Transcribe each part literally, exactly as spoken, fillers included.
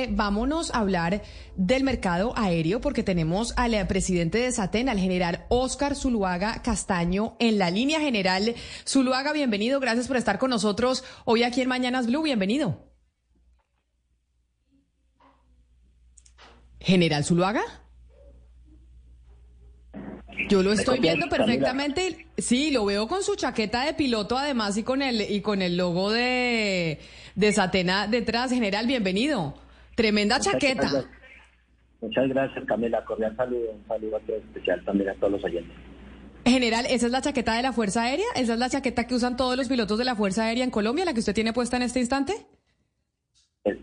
eh, vámonos a hablar del mercado aéreo porque tenemos al eh, presidente de SATEN, al general Óscar Zuluaga Castaño, en la línea. General Zuluaga, bienvenido, gracias por estar con nosotros hoy aquí en Mañanas Blue, bienvenido. General Zuluaga. Yo lo estoy viendo perfectamente, sí, lo veo con su chaqueta de piloto además y con el y con el logo de, de Satena detrás. General, bienvenido. Tremenda Muchas chaqueta. Gracias. Muchas gracias, Camila. Cordial saludo, un saludo a todos, especial también a todos los oyentes. General, ¿esa es la chaqueta de la Fuerza Aérea? ¿Esa es la chaqueta que usan todos los pilotos de la Fuerza Aérea en Colombia, la que usted tiene puesta en este instante? Es,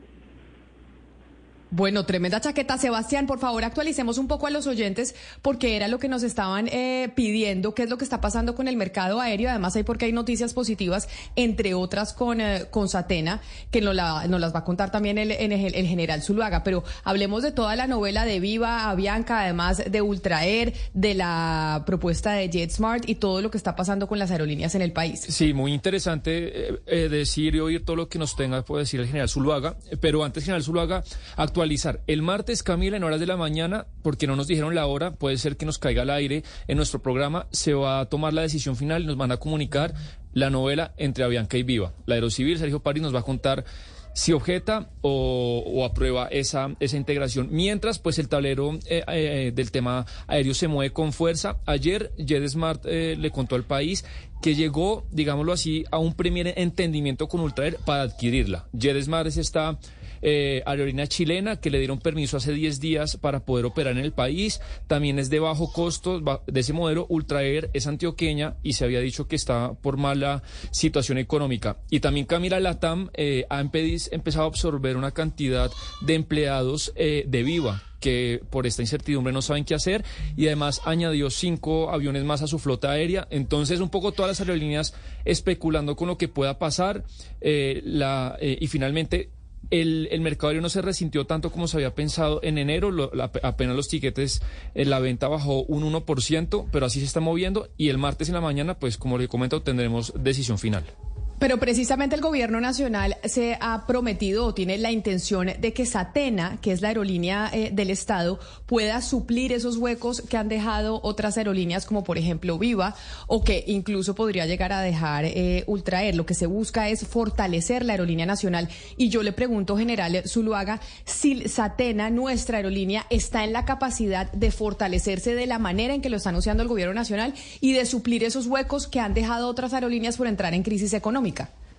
Bueno, tremenda chaqueta. Sebastián, por favor, actualicemos un poco a los oyentes porque era lo que nos estaban eh, pidiendo, qué es lo que está pasando con el mercado aéreo. Además, hay porque hay noticias positivas, entre otras con, eh, con Satena, que nos, la, nos las va a contar también el, el, el general Zuluaga. Pero hablemos de toda la novela de Viva Avianca, además de Ultraer, de la propuesta de JetSmart y todo lo que está pasando con las aerolíneas en el país. Sí, muy interesante eh, eh, decir y oír todo lo que nos tenga por decir el general Zuluaga. Pero antes, general Zuluaga, actualizar. El martes, Camila, en horas de la mañana, porque no nos dijeron la hora, puede ser que nos caiga al aire en nuestro programa, se va a tomar la decisión final y nos van a comunicar la novela entre Avianca y Viva. La Aerocivil, Sergio París, nos va a contar si objeta o, o aprueba esa, esa integración. Mientras, pues el tablero eh, eh, del tema aéreo se mueve con fuerza. Ayer, JetSmart eh, le contó al país que llegó, digámoslo así, a un primer entendimiento con Ultraer para adquirirla. JetSmart es esta Eh, aerolínea chilena que le dieron permiso hace diez días para poder operar en el país, también es de bajo costo de ese modelo. Ultraer es antioqueña y se había dicho que está por mala situación económica. Y también Camila Latam eh, ha empezado a absorber una cantidad de empleados eh, de Viva que por esta incertidumbre no saben qué hacer, y además añadió cinco aviones más a su flota aérea. Entonces, un poco todas las aerolíneas especulando con lo que pueda pasar eh, la eh, y finalmente El, el mercado aéreo no se resintió tanto como se había pensado en enero. Lo, la, apenas los tiquetes, eh, la venta bajó un uno por ciento, pero así se está moviendo, y el martes en la mañana, pues como le comento, tendremos decisión final. Pero precisamente el gobierno nacional se ha prometido o tiene la intención de que Satena, que es la aerolínea eh, del Estado, pueda suplir esos huecos que han dejado otras aerolíneas como por ejemplo Viva, o que incluso podría llegar a dejar eh, Ultraer. Lo que se busca es fortalecer la aerolínea nacional. Y yo le pregunto, general Zuluaga, si Satena, nuestra aerolínea, está en la capacidad de fortalecerse de la manera en que lo está anunciando el gobierno nacional y de suplir esos huecos que han dejado otras aerolíneas por entrar en crisis económica.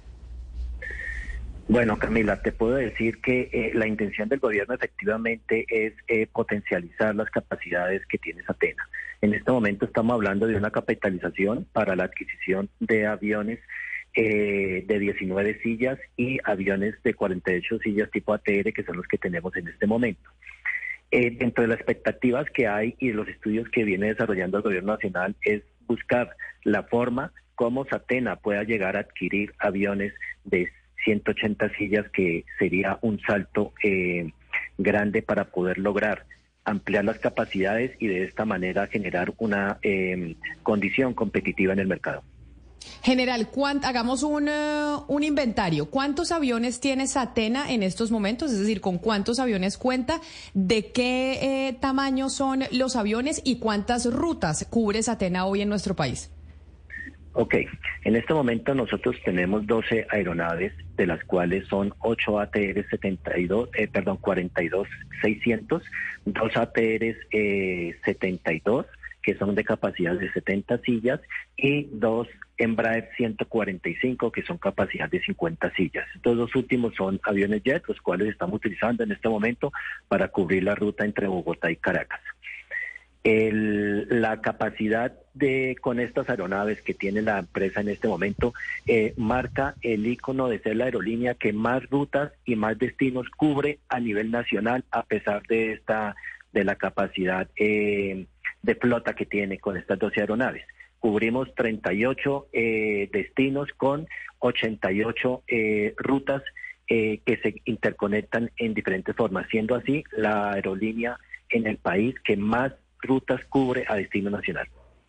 Bueno, Camila, te puedo decir que eh, la intención del gobierno efectivamente es eh, potencializar las capacidades que tiene Satena. En este momento estamos hablando de una capitalización para la adquisición de aviones eh, de diecinueve sillas y aviones de cuarenta y ocho sillas tipo A T R, que son los que tenemos en este momento. Eh, dentro de las expectativas que hay y de los estudios que viene desarrollando el gobierno nacional es buscar la forma cómo Satena pueda llegar a adquirir aviones de ciento ochenta sillas, que sería un salto eh, grande para poder lograr ampliar las capacidades y de esta manera generar una eh, condición competitiva en el mercado. General, hagamos un, uh, un inventario. ¿Cuántos aviones tiene Satena en estos momentos? Es decir, ¿con cuántos aviones cuenta? ¿De qué eh, tamaño son los aviones? ¿Y cuántas rutas cubre Satena hoy en nuestro país? Ok, en este momento nosotros tenemos doce aeronaves, de las cuales son ocho A T R setenta y dos, eh, perdón, cuarenta y dos seiscientos, dos A T R eh, setenta y dos, que son de capacidad de setenta sillas, y dos Embraer ciento cuarenta y cinco, que son capacidad de cincuenta sillas. Estos dos últimos son aviones jet, los cuales estamos utilizando en este momento para cubrir la ruta entre Bogotá y Caracas. El, la capacidad de con estas aeronaves que tiene la empresa en este momento eh, marca el icono de ser la aerolínea que más rutas y más destinos cubre a nivel nacional, a pesar de esta de la capacidad eh, de flota que tiene con estas doce aeronaves. Cubrimos treinta y ocho eh, destinos con ochenta y ocho eh, rutas eh, que se interconectan en diferentes formas, siendo así la aerolínea en el país que más rutas cubre a destino nacional.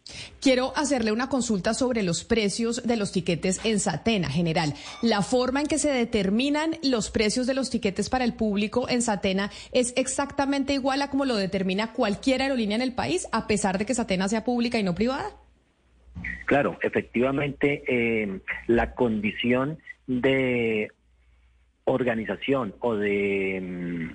Quiero hacerle una consulta sobre los precios de los tiquetes en Satena, general. ¿La forma en que se determinan los precios de los tiquetes para el público en Satena es exactamente igual a como lo determina cualquier aerolínea en el país, a pesar de que Satena sea pública y no privada? Claro, efectivamente, eh, la condición de organización o de mm,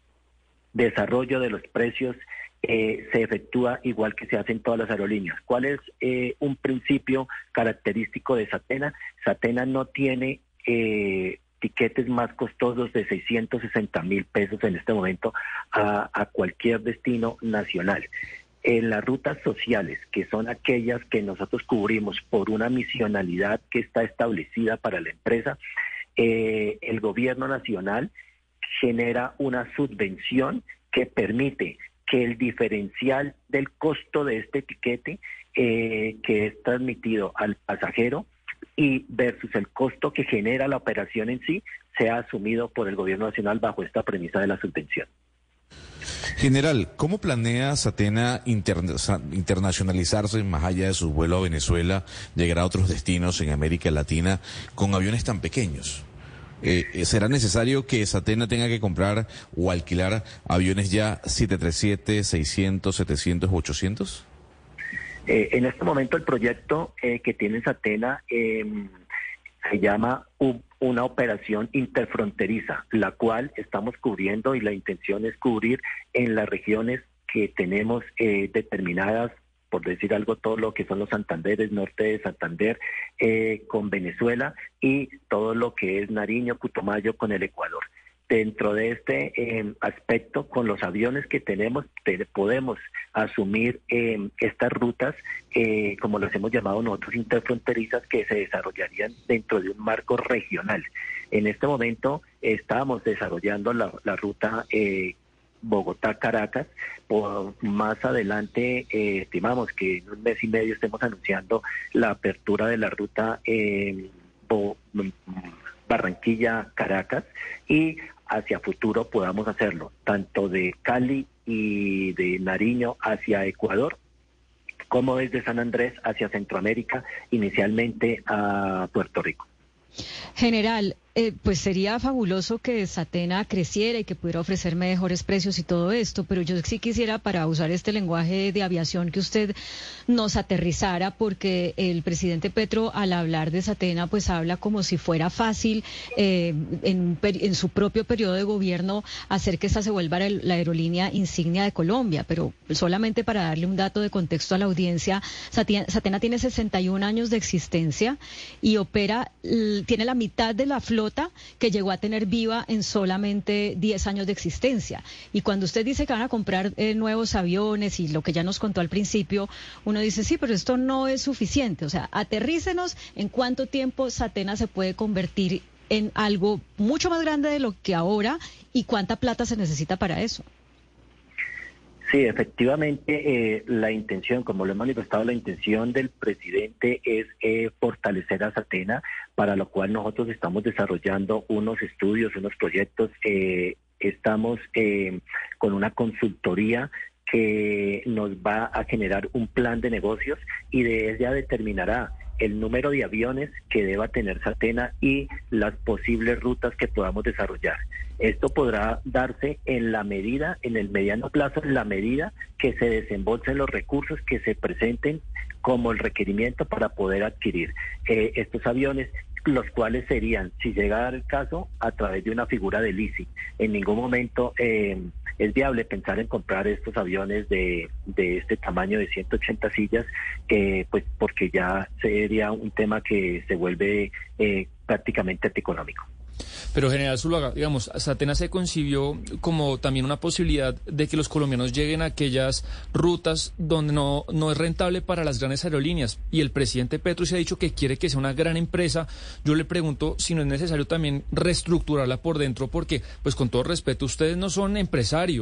desarrollo de los precios Eh, se efectúa igual que se hace en todas las aerolíneas. ¿Cuál es eh, un principio característico de Satena? Satena no tiene eh, tiquetes más costosos de seiscientos sesenta mil pesos en este momento a, a cualquier destino nacional. En las rutas sociales, que son aquellas que nosotros cubrimos por una misionalidad que está establecida para la empresa, eh, el gobierno nacional genera una subvención que permite que el diferencial del costo de este tiquete eh, que es transmitido al pasajero y versus el costo que genera la operación en sí sea asumido por el gobierno nacional bajo esta premisa de la subvención. General, ¿cómo planea Satena interna internacionalizarse más allá de su vuelo a Venezuela, llegar a otros destinos en América Latina con aviones tan pequeños? Eh, ¿Será necesario que Satena tenga que comprar o alquilar aviones ya siete treinta y siete, seiscientos, setecientos u ochocientos? Eh, en este momento el proyecto eh, que tiene Satena eh, se llama U, una operación interfronteriza, la cual estamos cubriendo y la intención es cubrir en las regiones que tenemos eh, determinadas, por decir algo, todo lo que son los Santanderes, norte de Santander, eh, con Venezuela y todo lo que es Nariño, Putumayo con el Ecuador. Dentro de este eh, aspecto, con los aviones que tenemos, te, podemos asumir eh, estas rutas, eh, como las hemos llamado nosotros, interfronterizas, que se desarrollarían dentro de un marco regional. En este momento estamos desarrollando la, la ruta eh, Bogotá-Caracas. Por más adelante eh, estimamos que en un mes y medio estemos anunciando la apertura de la ruta eh, Barranquilla-Caracas y hacia futuro podamos hacerlo tanto de Cali y de Nariño hacia Ecuador como desde San Andrés hacia Centroamérica, inicialmente a Puerto Rico. General, eh, pues sería fabuloso que Satena creciera y que pudiera ofrecer mejores precios y todo esto, pero yo sí quisiera, para usar este lenguaje de aviación, que usted nos aterrizara, porque el presidente Petro, al hablar de Satena, pues habla como si fuera fácil eh, en, en su propio periodo de gobierno hacer que esta se vuelva la aerolínea insignia de Colombia, pero solamente para darle un dato de contexto a la audiencia, Satena, Satena tiene sesenta y un años de existencia y opera, tiene la mitad de la flota que llegó a tener Viva en solamente diez años de existencia. Y cuando usted dice que van a comprar eh, nuevos aviones y lo que ya nos contó al principio, uno dice, sí, pero esto no es suficiente. O sea, aterrícenos en cuánto tiempo Satena se puede convertir en algo mucho más grande de lo que ahora y cuánta plata se necesita para eso. Sí, efectivamente, eh, la intención, como lo he manifestado, la intención del presidente es eh, fortalecer a Satena, para lo cual nosotros estamos desarrollando unos estudios, unos proyectos, eh, estamos eh, con una consultoría que nos va a generar un plan de negocios y de ella determinará el número de aviones que deba tener Satena y las posibles rutas que podamos desarrollar. Esto podrá darse en la medida, en el mediano plazo, en la medida que se desembolsen los recursos que se presenten como el requerimiento para poder adquirir eh, estos aviones, los cuales serían, si llega a dar el caso, a través de una figura de leasing. En ningún momento eh, es viable pensar en comprar estos aviones de, de este tamaño de ciento ochenta sillas, eh, pues porque ya sería un tema que se vuelve eh, prácticamente antieconómico. Pero, general Zuluaga, digamos, Satena se concibió como también una posibilidad de que los colombianos lleguen a aquellas rutas donde no, no es rentable para las grandes aerolíneas. Y el presidente Petro se ha dicho que quiere que sea una gran empresa. Yo le pregunto si no es necesario también reestructurarla por dentro, porque, pues con todo respeto, ustedes no son empresarios.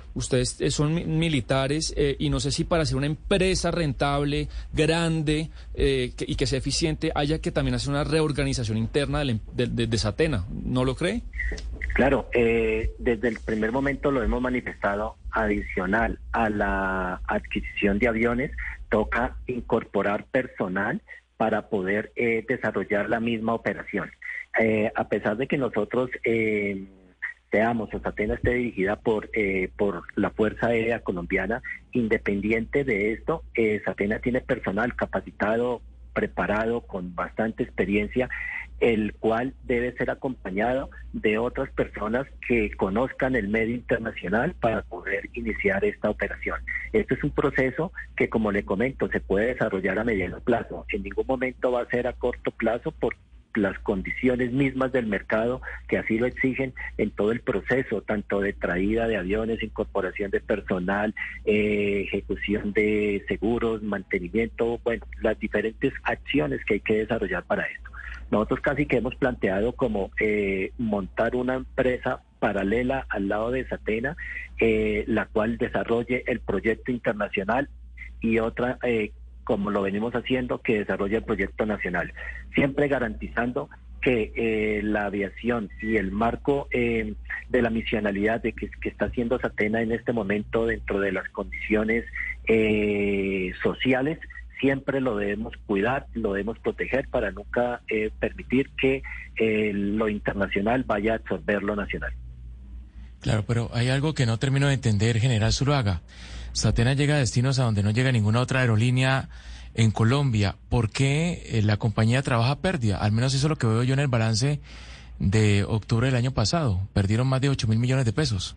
ustedes eh, son mi militares eh, y no sé si para ser una empresa rentable, grande eh, que, y que sea eficiente, haya que también hacer una reorganización interna de, de, de, de Satena. ¿No lo cree? Claro, eh, desde el primer momento lo hemos manifestado. Adicional a la adquisición de aviones, toca incorporar personal para poder eh, desarrollar la misma operación. Eh, a pesar de que nosotros eh, seamos, o Satena esté dirigida por eh, por la Fuerza Aérea Colombiana, independiente de esto, eh, Satena tiene personal capacitado, preparado, con bastante experiencia, el cual debe ser acompañado de otras personas que conozcan el medio internacional para poder iniciar esta operación. Este es un proceso que, como le comento, se puede desarrollar a mediano plazo. En ningún momento va a ser a corto plazo por las condiciones mismas del mercado que así lo exigen en todo el proceso, tanto de traída de aviones, incorporación de personal, eh, ejecución de seguros, mantenimiento, bueno, las diferentes acciones que hay que desarrollar para esto. Nosotros casi que hemos planteado como eh, montar una empresa paralela al lado de Satena, eh, la cual desarrolle el proyecto internacional, y otra eh, como lo venimos haciendo, que desarrolle el proyecto nacional, siempre garantizando que eh, la aviación y el marco eh, de la misionalidad de que, que está haciendo Satena en este momento dentro de las condiciones eh, sociales, siempre lo debemos cuidar, lo debemos proteger para nunca eh, permitir que eh, lo internacional vaya a absorber lo nacional. Claro, pero hay algo que no termino de entender, General Zuluaga. Satena llega a destinos a donde no llega ninguna otra aerolínea en Colombia. ¿Por qué eh, la compañía trabaja a pérdida? Al menos eso es lo que veo yo en el balance de octubre del año pasado. Perdieron más de ocho mil millones de pesos.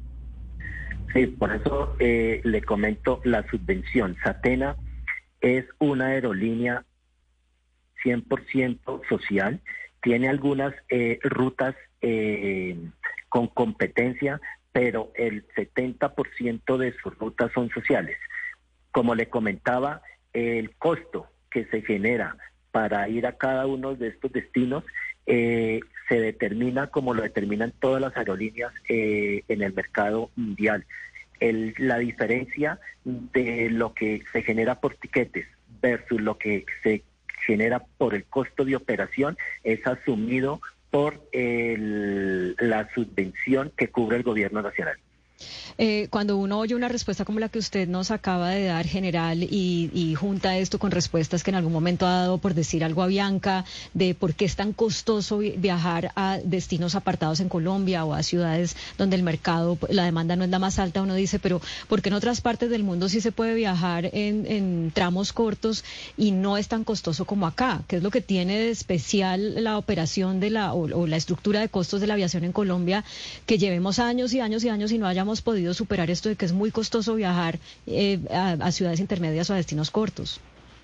Sí, por eso eh, le comento la subvención. Satena es una aerolínea cien por ciento social. Tiene algunas eh, rutas eh, con competencia, pero el setenta por ciento de sus rutas son sociales. Como le comentaba, el costo que se genera para ir a cada uno de estos destinos eh, se determina como lo determinan todas las aerolíneas eh, en el mercado mundial. El, la diferencia de lo que se genera por tiquetes versus lo que se genera por el costo de operación es asumido por el, la subvención que cubre el gobierno nacional. Eh, cuando uno oye una respuesta como la que usted nos acaba de dar, general, y, y junta esto con respuestas que en algún momento ha dado, por decir algo, a Bianca, de por qué es tan costoso viajar a destinos apartados en Colombia o a ciudades donde el mercado, la demanda no es la más alta, uno dice, pero ¿por qué en otras partes del mundo sí se puede viajar en, en tramos cortos y no es tan costoso como acá? ¿Qué es lo que tiene de especial la operación de la o, o la estructura de costos de la aviación en Colombia, que llevemos años y años y años y no hayamos podido superar esto de que es muy costoso viajar eh, a, a ciudades intermedias o a destinos cortos?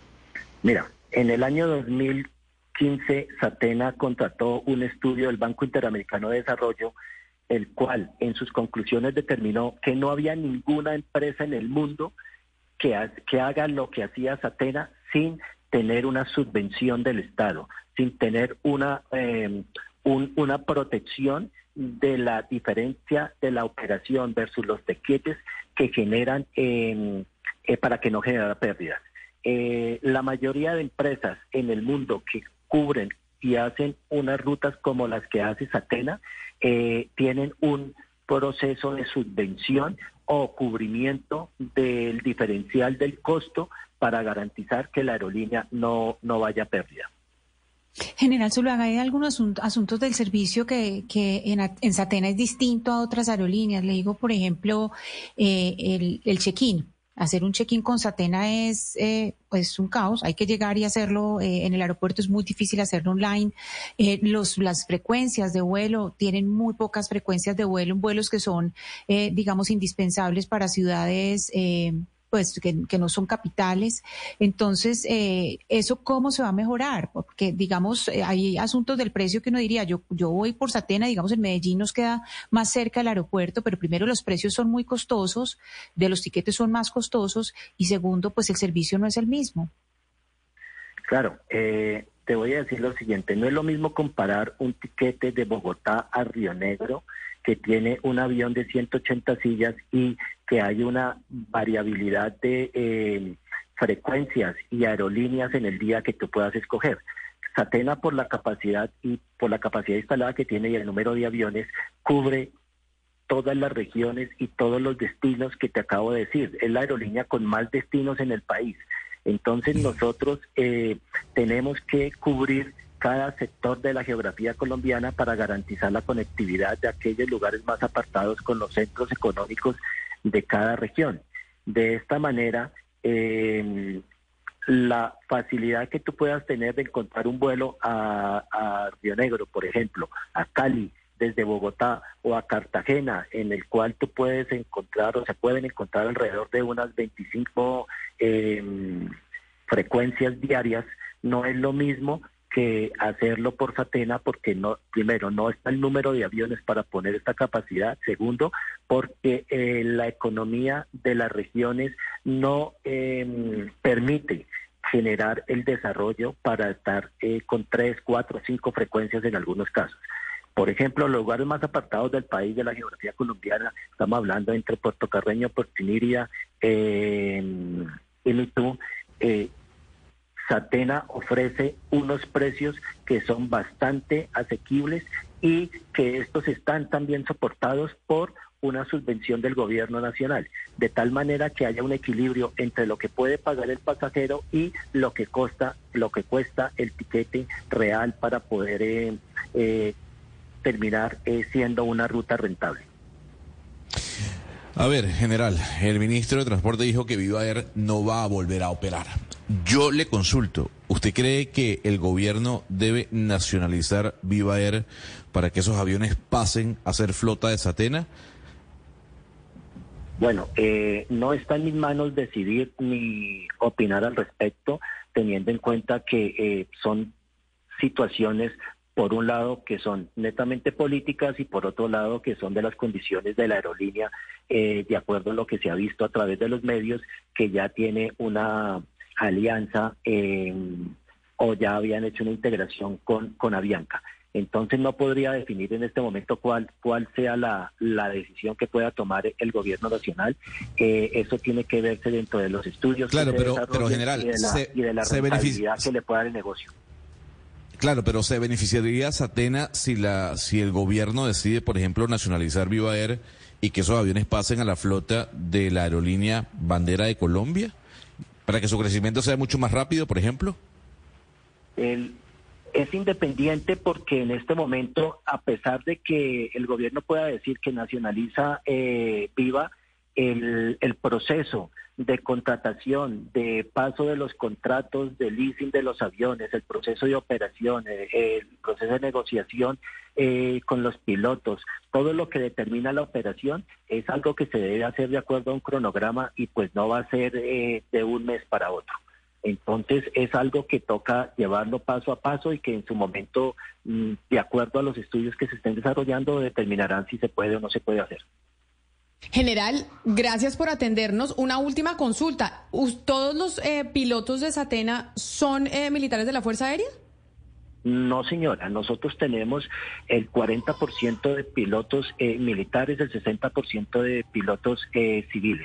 Mira, en el año dos mil quince Satena contrató un estudio del Banco Interamericano de Desarrollo, el cual en sus conclusiones determinó que no había ninguna empresa en el mundo que, ha, que haga lo que hacía Satena sin tener una subvención del Estado, sin tener una, eh, un, una protección de la diferencia de la operación versus los tiquetes que generan eh, eh, para que no generara pérdidas. Eh, la mayoría de empresas en el mundo que cubren y hacen unas rutas como las que hace Satena eh, tienen un proceso de subvención o cubrimiento del diferencial del costo para garantizar que la aerolínea no, no vaya a pérdida. General Zuluaga, hay algunos asuntos del servicio que, que en, en Satena es distinto a otras aerolíneas. Le digo, por ejemplo, eh, el, el check-in. Hacer un check-in con Satena es eh, pues un caos. Hay que llegar y hacerlo eh, en el aeropuerto. Es muy difícil hacerlo online. Eh, los, las frecuencias de vuelo, tienen muy pocas frecuencias de vuelo, vuelos que son, eh, digamos, indispensables para ciudades eh, pues que, que no son capitales. Entonces, eh, ¿eso cómo se va a mejorar? Porque, digamos, eh, hay asuntos del precio que uno diría, yo yo voy por Satena, digamos, en Medellín nos queda más cerca del aeropuerto, pero primero los precios son muy costosos, de los tiquetes son más costosos, y segundo, pues el servicio no es el mismo. Claro, eh, te voy a decir lo siguiente, no es lo mismo comparar un tiquete de Bogotá a Río Negro que tiene un avión de ciento ochenta sillas y que hay una variabilidad de eh, frecuencias y aerolíneas en el día que tú puedas escoger. Satena, por la capacidad y por la capacidad instalada que tiene y el número de aviones, cubre todas las regiones y todos los destinos que te acabo de decir. Es la aerolínea con más destinos en el país. Entonces nosotros eh, tenemos que cubrir cada sector de la geografía colombiana para garantizar la conectividad de aquellos lugares más apartados con los centros económicos de cada región. De esta manera, eh, la facilidad que tú puedas tener de encontrar un vuelo a, a Río Negro, por ejemplo, a Cali, desde Bogotá, o a Cartagena, en el cual tú puedes encontrar, o se pueden encontrar alrededor de unas veinticinco eh, frecuencias diarias, no es lo mismo que hacerlo por Satena, porque no, primero, no está el número de aviones para poner esta capacidad. Segundo, porque eh, la economía de las regiones no eh, permite generar el desarrollo para estar eh, con tres, cuatro, cinco frecuencias en algunos casos. Por ejemplo, los lugares más apartados del país, de la geografía colombiana, estamos hablando entre Puerto Carreño, Puerto Iniria, eh, y Mitú, eh, Satena ofrece unos precios que son bastante asequibles y que estos están también soportados por una subvención del gobierno nacional, de tal manera que haya un equilibrio entre lo que puede pagar el pasajero y lo que cuesta, lo que cuesta el tiquete real para poder eh, eh, terminar eh, siendo una ruta rentable. A ver, general, el ministro de Transporte dijo que Viva Air no va a volver a operar. Yo le consulto, ¿usted cree que el gobierno debe nacionalizar Viva Air para que esos aviones pasen a ser flota de Satena? Bueno, eh, no está en mis manos decidir ni opinar al respecto, teniendo en cuenta que eh, son situaciones, por un lado, que son netamente políticas y por otro lado, que son de las condiciones de la aerolínea, eh, de acuerdo a lo que se ha visto a través de los medios, que ya tiene una alianza eh, o ya habían hecho una integración con, con Avianca. Entonces no podría definir en este momento cuál cuál sea la, la decisión que pueda tomar el gobierno nacional. Eh, eso tiene que verse dentro de los estudios. Claro, pero, pero general, y de la, se, y de la se rentabilidad que le pueda dar el negocio. Claro, pero ¿se beneficiaría Satena si la si el gobierno decide, por ejemplo, nacionalizar Viva Air y que esos aviones pasen a la flota de la aerolínea Bandera de Colombia? ¿Para que su crecimiento sea mucho más rápido, por ejemplo? El, es independiente porque en este momento, a pesar de que el gobierno pueda decir que nacionaliza eh, Viva, el, el proceso de contratación, de paso de los contratos, de leasing de los aviones, el proceso de operación, el proceso de negociación eh, con los pilotos, todo lo que determina la operación es algo que se debe hacer de acuerdo a un cronograma y pues no va a ser eh, de un mes para otro. Entonces es algo que toca llevarlo paso a paso y que en su momento, de acuerdo a los estudios que se estén desarrollando, determinarán si se puede o no se puede hacer. General, gracias por atendernos. Una última consulta. ¿Todos los eh, pilotos de Satena son eh, militares de la Fuerza Aérea? No, señora. Nosotros tenemos el cuarenta por ciento de pilotos eh, militares, el sesenta por ciento de pilotos eh, civiles.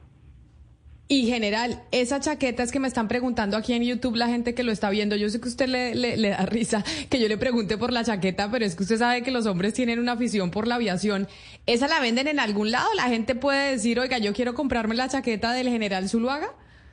Y general, esa chaqueta es que me están preguntando aquí en YouTube la gente que lo está viendo. Yo sé que a usted le, le, le da risa que yo le pregunte por la chaqueta, pero es que usted sabe que los hombres tienen una afición por la aviación. ¿Esa la venden en algún lado? ¿La gente puede decir, oiga, yo quiero comprarme la chaqueta del general Zuluaga?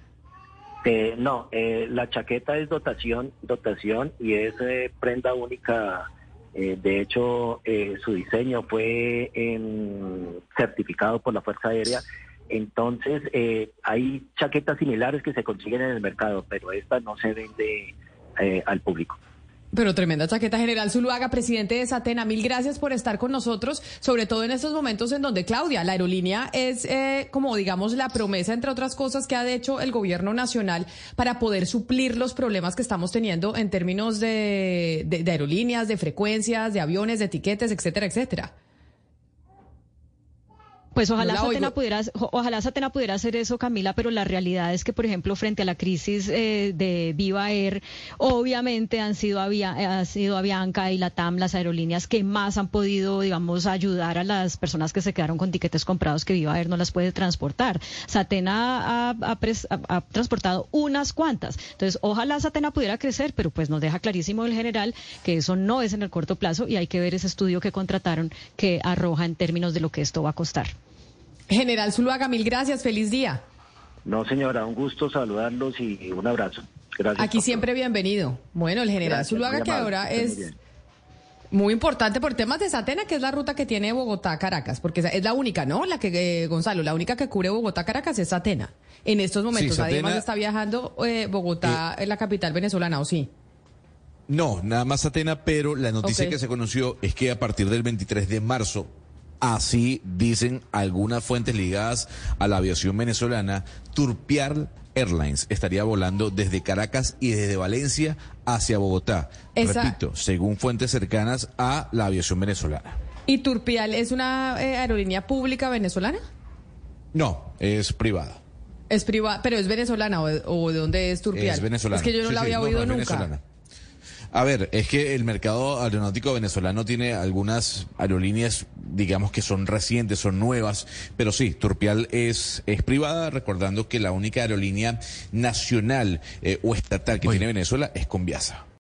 Eh, no, eh, la chaqueta es dotación, dotación y es eh, prenda única. Eh, de hecho, eh, su diseño fue en, certificado por la Fuerza Aérea. Entonces, eh, hay chaquetas similares que se consiguen en el mercado, pero esta no se vende eh, al público. Pero tremenda chaqueta, general Zuluaga, presidente de Satena. Mil gracias por estar con nosotros, sobre todo en estos momentos en donde, Claudia, la aerolínea es eh, como, digamos, la promesa, entre otras cosas, que ha hecho el gobierno nacional para poder suplir los problemas que estamos teniendo en términos de, de, de aerolíneas, de frecuencias, de aviones, de etiquetes, etcétera, etcétera. Pues ojalá no Satena pudiera, ojalá Satena pudiera hacer eso, Camila, pero la realidad es que, por ejemplo, frente a la crisis eh, de Viva Air, obviamente han sido, Avia, ha sido Avianca y Latam las aerolíneas que más han podido, digamos, ayudar a las personas que se quedaron con tiquetes comprados que Viva Air no las puede transportar. Satena ha, ha, pres, ha, ha transportado unas cuantas. Entonces, ojalá Satena pudiera crecer, pero pues nos deja clarísimo el general que eso no es en el corto plazo y hay que ver ese estudio que contrataron que arroja en términos de lo que esto va a costar. General Zuluaga, mil gracias, feliz día. No, señora, un gusto saludarlos y un abrazo. Gracias. Aquí siempre bienvenido. Bueno, el general gracias, Zuluaga, que ahora es muy, muy importante por temas de Satena, que es la ruta que tiene Bogotá-Caracas, porque es la única, ¿no? La que, eh, Gonzalo, la única que cubre Bogotá-Caracas es Satena. En estos momentos, sí, Satena, además está viajando eh, Bogotá, eh, la capital venezolana, ¿o sí? No, nada más Satena, pero la noticia okay. que se conoció es que a partir del veintitrés de marzo, así dicen algunas fuentes ligadas a la aviación venezolana, Turpial Airlines estaría volando desde Caracas y desde Valencia hacia Bogotá. Esa... Repito, según fuentes cercanas a la aviación venezolana. ¿Y Turpial es una eh, aerolínea pública venezolana? No, es privada. Es privada, pero es venezolana o, o ¿de dónde es Turpial? Es venezolana. Es que yo no sí, la sí, había no, oído no, nunca. Venezolana. A ver, es que el mercado aeronáutico venezolano tiene algunas aerolíneas, digamos que son recientes, son nuevas, pero sí, Turpial es, es privada, recordando que la única aerolínea nacional eh, o estatal que Oye. tiene Venezuela es Conviasa.